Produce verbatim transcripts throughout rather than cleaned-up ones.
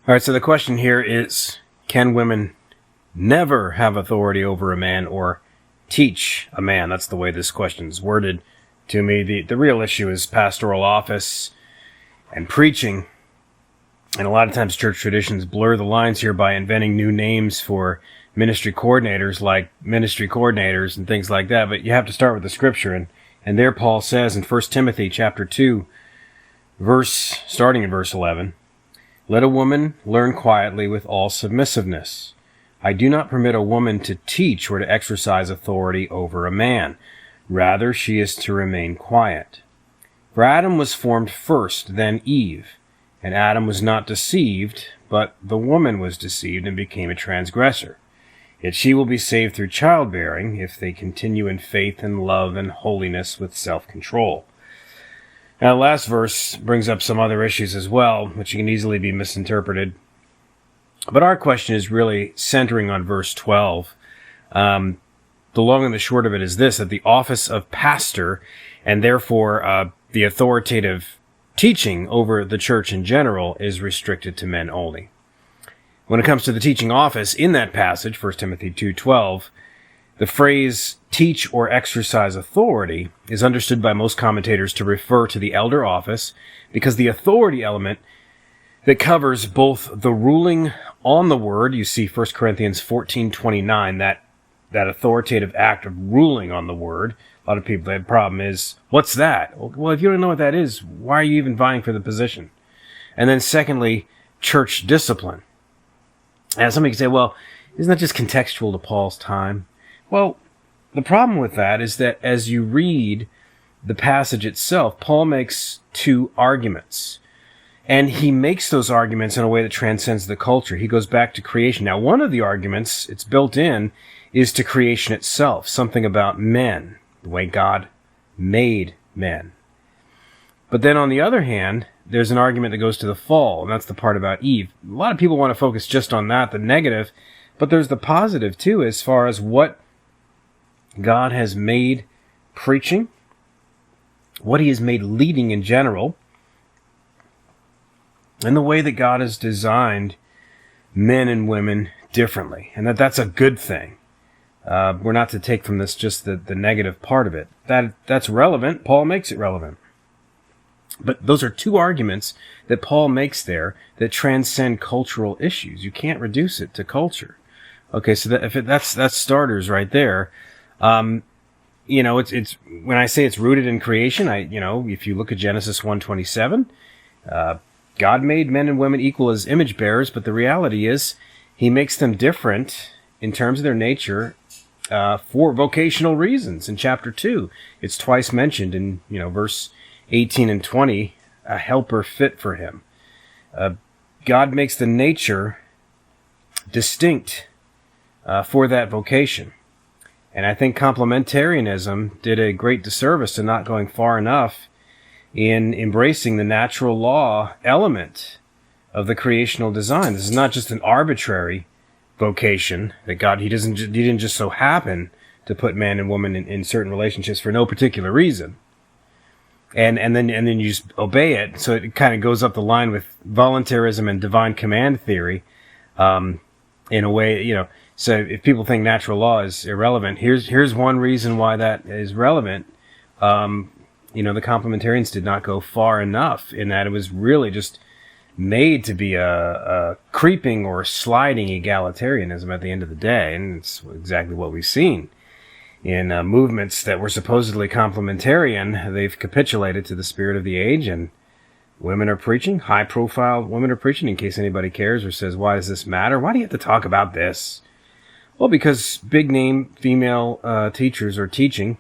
All right, so the question here is, can women never have authority over a man or teach a man? That's the way this question is worded to me. The, the real issue is pastoral office and preaching. And a lot of times church traditions blur the lines here by inventing new names for ministry coordinators, like ministry coordinators and things like that. But you have to start with the scripture. And, and there Paul says in First Timothy chapter two, verse, starting in verse eleven, "Let a woman learn quietly with all submissiveness. I do not permit a woman to teach or to exercise authority over a man. Rather, she is to remain quiet. For Adam was formed first, then Eve. And Adam was not deceived, but the woman was deceived and became a transgressor. Yet she will be saved through childbearing if they continue in faith and love and holiness with self-control." Now, the last verse brings up some other issues as well, which can easily be misinterpreted. But our question is really centering on verse twelve. Um, the long and the short of it is this, that the office of pastor, and therefore uh, the authoritative teaching over the church in general, is restricted to men only. When it comes to the teaching office, in that passage, First Timothy two twelve, the phrase teach or exercise authority is understood by most commentators to refer to the elder office, because the authority element that covers both the ruling on the word, you see First Corinthians fourteen twenty-nine, that, that authoritative act of ruling on the word. A lot of people, that problem is, what's that? Well, if you don't know what that is, why are you even vying for the position? And then secondly, church discipline. And somebody can say, well, isn't that just contextual to Paul's time? Well, the problem with that is that as you read the passage itself, Paul makes two arguments. And he makes those arguments in a way that transcends the culture. He goes back to creation. Now, one of the arguments, it's built in, is to creation itself, something about men, the way God made men. But then on the other hand, there's an argument that goes to the fall, and that's the part about Eve. A lot of people want to focus just on that, the negative, but there's the positive too, as far as what God has made preaching, what he has made leading in general, and the way that God has designed men and women differently, and that that's a good thing. Uh, we're not to take from this just the, the negative part of it. That that's relevant. Paul makes it relevant. But those are two arguments that Paul makes there that transcend cultural issues. You can't reduce it to culture. Okay, so that, if it, that's that's starters right there. Um, you know, it's it's when I say it's rooted in creation, I you know, if you look at Genesis one twenty-seven, uh, God made men and women equal as image bearers, but the reality is he makes them different in terms of their nature uh, for vocational reasons. In chapter two, it's twice mentioned in, you know, verse eighteen and twenty, a helper fit for him. Uh, God makes the nature distinct uh, for that vocation. And I think complementarianism did a great disservice to not going far enough in embracing the natural law element of the creational design. This is not just an arbitrary vocation that God, he doesn't, he didn't just so happen to put man and woman in, in certain relationships for no particular reason. And, and then, and then you just obey it. So it kind of goes up the line with voluntarism and divine command theory, um, in a way, you know. So if people think natural law is irrelevant, here's, here's one reason why that is relevant. Um, you know, the complementarians did not go far enough in that it was really just made to be a, a creeping or sliding egalitarianism at the end of the day. And it's exactly what we've seen in uh, movements that were supposedly complementarian. They've capitulated to the spirit of the age, and women are preaching, high profile women are preaching, in case anybody cares or says, why does this matter? Why do you have to talk about this? Well, because big name female uh, teachers are teaching,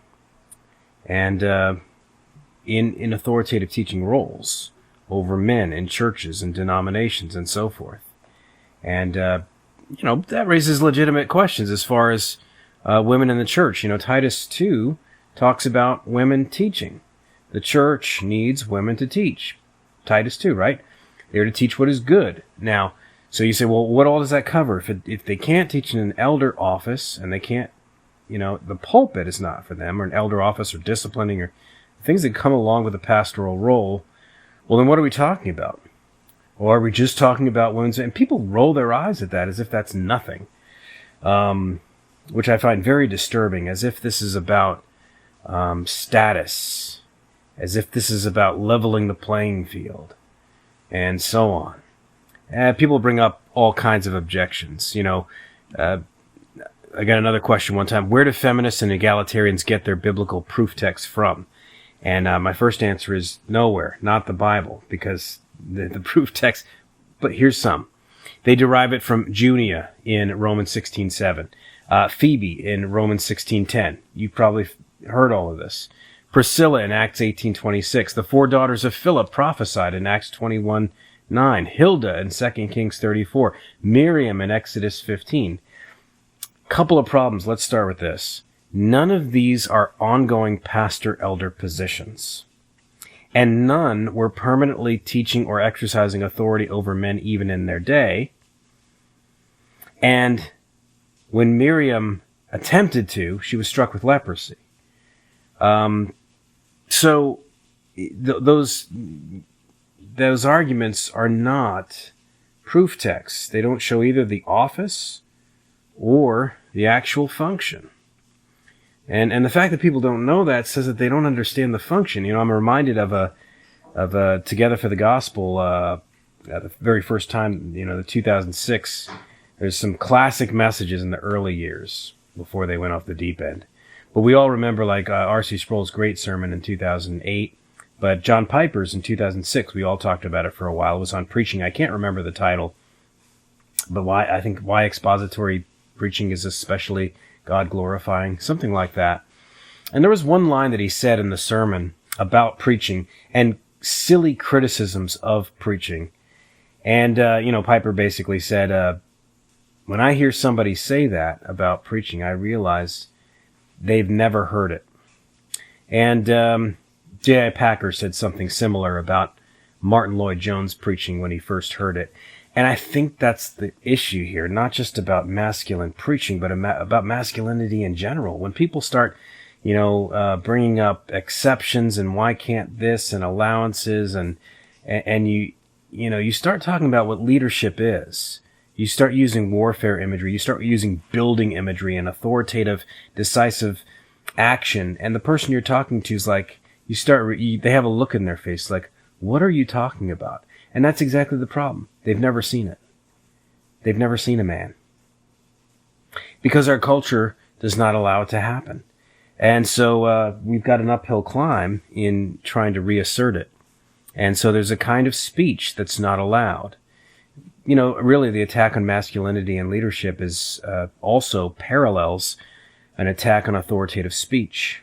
and uh, in, in authoritative teaching roles over men in churches and denominations and so forth. And, uh, you know, that raises legitimate questions as far as uh, women in the church. You know, Titus two talks about women teaching. The church needs women to teach. Titus two, right? They're to teach what is good. Now, so you say, well, what all does that cover? If it, if they can't teach in an elder office, and they can't, you know, the pulpit is not for them, or an elder office, or disciplining, or things that come along with a pastoral role, well, then what are we talking about? Or are we just talking about women's? And people roll their eyes at that as if that's nothing, um, which I find very disturbing, as if this is about um, status, as if this is about leveling the playing field, and so on. And people bring up all kinds of objections. You know, uh, I got another question one time. Where do feminists and egalitarians get their biblical proof texts from? And uh, my first answer is nowhere, not the Bible, because the, the proof text, but here's some. They derive it from Junia in Romans sixteen seven, uh, Phoebe in Romans sixteen ten. You've probably heard all of this. Priscilla in Acts eighteen twenty-six. The four daughters of Philip prophesied in Acts twenty-one nine. Hilda in Second Kings thirty-four. Miriam in Exodus fifteen. Couple of problems. Let's start with this. None of these are ongoing pastor-elder positions. And none were permanently teaching or exercising authority over men even in their day. And when Miriam attempted to, she was struck with leprosy. Um, so th- those those arguments are not proof texts. They don't show either the office or the actual function. And and the fact that people don't know that says that they don't understand the function. You know, I'm reminded of a of a Together for the Gospel uh, at the very first time, you know, the two thousand six. There's some classic messages in the early years before they went off the deep end. But we all remember, like, uh, R C Sproul's great sermon in two thousand eight. But John Piper's in two thousand six, we all talked about it for a while. It was on preaching. I can't remember the title. But why I think why expository preaching is especially God glorifying, something like that. And there was one line that he said in the sermon about preaching and silly criticisms of preaching. And, uh, you know, Piper basically said, uh, when I hear somebody say that about preaching, I realize they've never heard it. And um, J I. Packer said something similar about Martin Lloyd-Jones preaching when he first heard it. And I think that's the issue here, not just about masculine preaching, but about masculinity in general. When people start, you know, uh, bringing up exceptions and why can't this and allowances and, and you, you know, you start talking about what leadership is. You start using warfare imagery. You start using building imagery and authoritative, decisive action. And the person you're talking to is like, you start, you, they have a look in their face like, what are you talking about? And that's exactly the problem. They've never seen it. They've never seen a man. Because our culture does not allow it to happen. And so uh, we've got an uphill climb in trying to reassert it. And so there's a kind of speech that's not allowed. You know, really the attack on masculinity and leadership is uh, also parallels an attack on authoritative speech.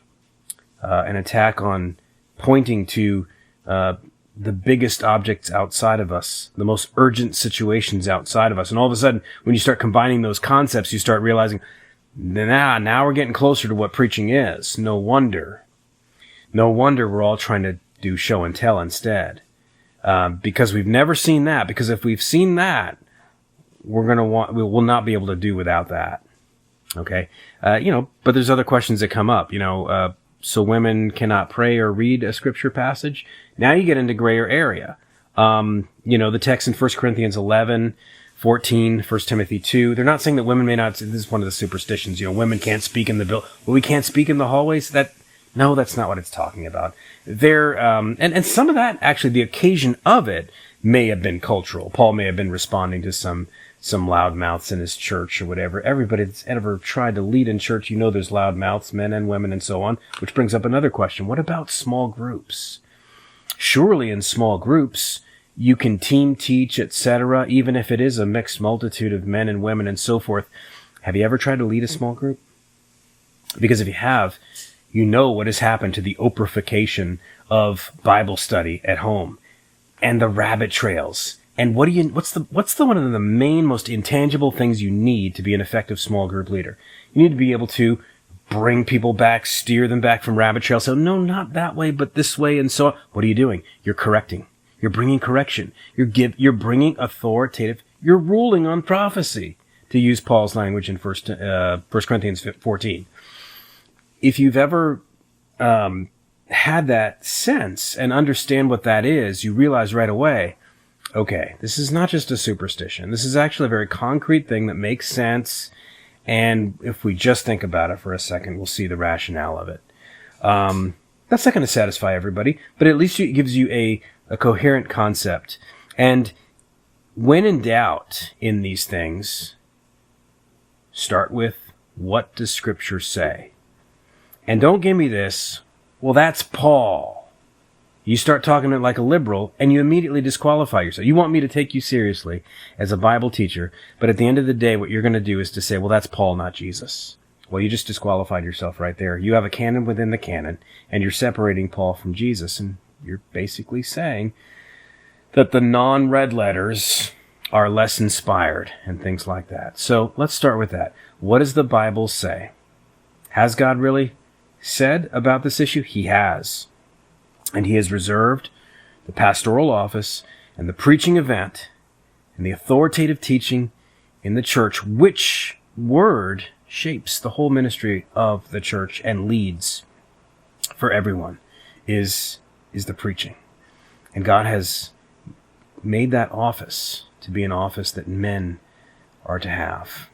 Uh, an attack on pointing to uh, the biggest objects outside of us, the most urgent situations outside of us. And all of a sudden, when you start combining those concepts, you start realizing, nah, now we're getting closer to what preaching is. No wonder. No wonder we're all trying to do show and tell instead. Um, because we've never seen that. Because if we've seen that, we're going to want, we will not be able to do without that. Okay? Uh, you know, but there's other questions that come up. You know, uh, so women cannot pray or read a scripture passage. Now you get into grayer area. Um, you know, the text in First Corinthians eleven, fourteen, First Timothy two, they're not saying that women may not, this is one of the superstitions, you know, women can't speak in the bill, well, we can't speak in the hallways. That, no, that's not what it's talking about. There, um, and, and some of that, actually, the occasion of it may have been cultural. Paul may have been responding to some some loudmouths in his church or whatever. Everybody that's ever tried to lead in church, you know there's loudmouths, men and women and so on, which brings up another question. What about small groups? Surely in small groups, you can team teach, et cetera, even if it is a mixed multitude of men and women and so forth. Have you ever tried to lead a small group? Because if you have, you know what has happened to the Oprahification of Bible study at home and the rabbit trails. And what do you, what's the, what's the one of the main, most intangible things you need to be an effective small group leader? You need to be able to bring people back, steer them back from rabbit trails. So no, not that way, but this way. And so what are you doing? You're correcting. You're bringing correction. You're give, you're bringing authoritative, you're ruling on prophecy, to use Paul's language in First, uh, First Corinthians fourteen. If you've ever, um, had that sense and understand what that is, you realize right away, okay, this is not just a superstition. This is actually a very concrete thing that makes sense. And if we just think about it for a second, we'll see the rationale of it. Um, that's not going to satisfy everybody, but at least it gives you a, a coherent concept. And when in doubt in these things, start with, what does Scripture say? And don't give me this, well, that's Paul. You start talking to it like a liberal, and you immediately disqualify yourself. You want me to take you seriously as a Bible teacher, but at the end of the day, what you're going to do is to say, well, that's Paul, not Jesus. Well, you just disqualified yourself right there. You have a canon within the canon, and you're separating Paul from Jesus, and you're basically saying that the non-red letters are less inspired and things like that. So let's start with that. What does the Bible say? Has God really said about this issue? He has. And he has reserved the pastoral office and the preaching event and the authoritative teaching in the church, which word shapes the whole ministry of the church and leads for everyone, is, is the preaching. And God has made that office to be an office that men are to have.